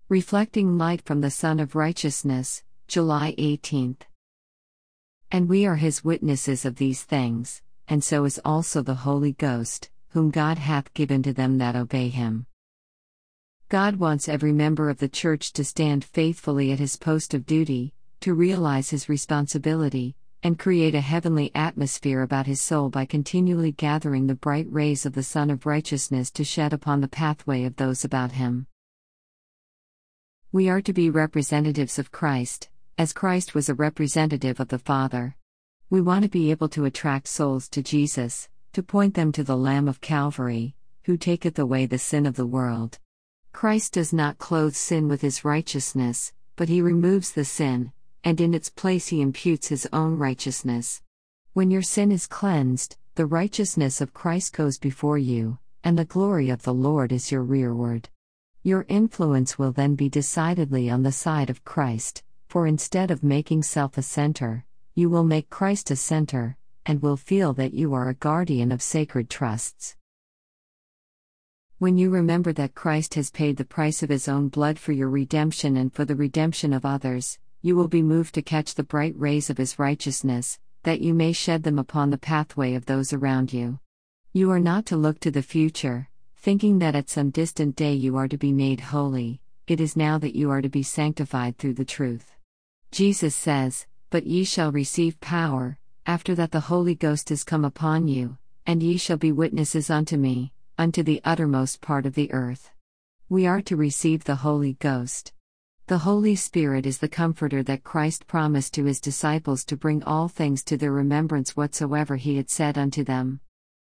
Reflecting Light from the Sun of Righteousness, July 18th. And we are his witnesses of these things, and so is also the Holy Ghost, whom God hath given to them that obey him. God wants every member of the Church to stand faithfully at his post of duty, to realize his responsibility, and create a heavenly atmosphere about his soul by continually gathering the bright rays of the Sun of Righteousness to shed upon the pathway of those about him. We are to be representatives of Christ, as Christ was a representative of the Father. We want to be able to attract souls to Jesus, to point them to the Lamb of Calvary, who taketh away the sin of the world. Christ does not clothe sin with his righteousness, but he removes the sin, and in its place he imputes his own righteousness. When your sin is cleansed, the righteousness of Christ goes before you, and the glory of the Lord is your rearward. Your influence will then be decidedly on the side of Christ, for instead of making self a center, you will make Christ a center, and will feel that you are a guardian of sacred trusts. When you remember that Christ has paid the price of his own blood for your redemption and for the redemption of others, you will be moved to catch the bright rays of his righteousness, that you may shed them upon the pathway of those around you. You are not to look to the future, thinking that at some distant day you are to be made holy. It is now that you are to be sanctified through the truth. Jesus says, "But ye shall receive power, after that the Holy Ghost is come upon you, and ye shall be witnesses unto me, unto the uttermost part of the earth." We are to receive the Holy Ghost. The Holy Spirit is the Comforter that Christ promised to his disciples to bring all things to their remembrance whatsoever he had said unto them.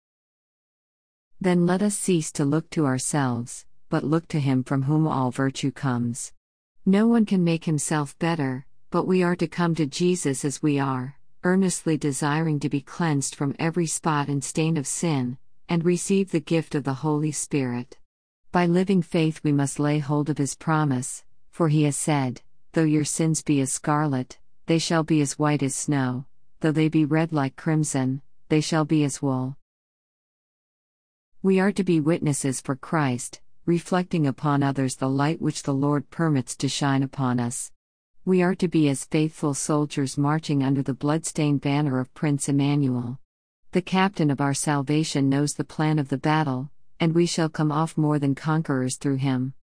Then let us cease to look to ourselves, but look to him from whom all virtue comes. No one can make himself better, but we are to come to Jesus as we are, earnestly desiring to be cleansed from every spot and stain of sin, and receive the gift of the Holy Spirit. By living faith we must lay hold of his promise, for he has said, "Though your sins be as scarlet, they shall be as white as snow, though they be red like crimson, they shall be as wool." We are to be witnesses for Christ, reflecting upon others the light which the Lord permits to shine upon us. We are to be as faithful soldiers marching under the blood-stained banner of Prince Emmanuel. The captain of our salvation knows the plan of the battle, and we shall come off more than conquerors through him.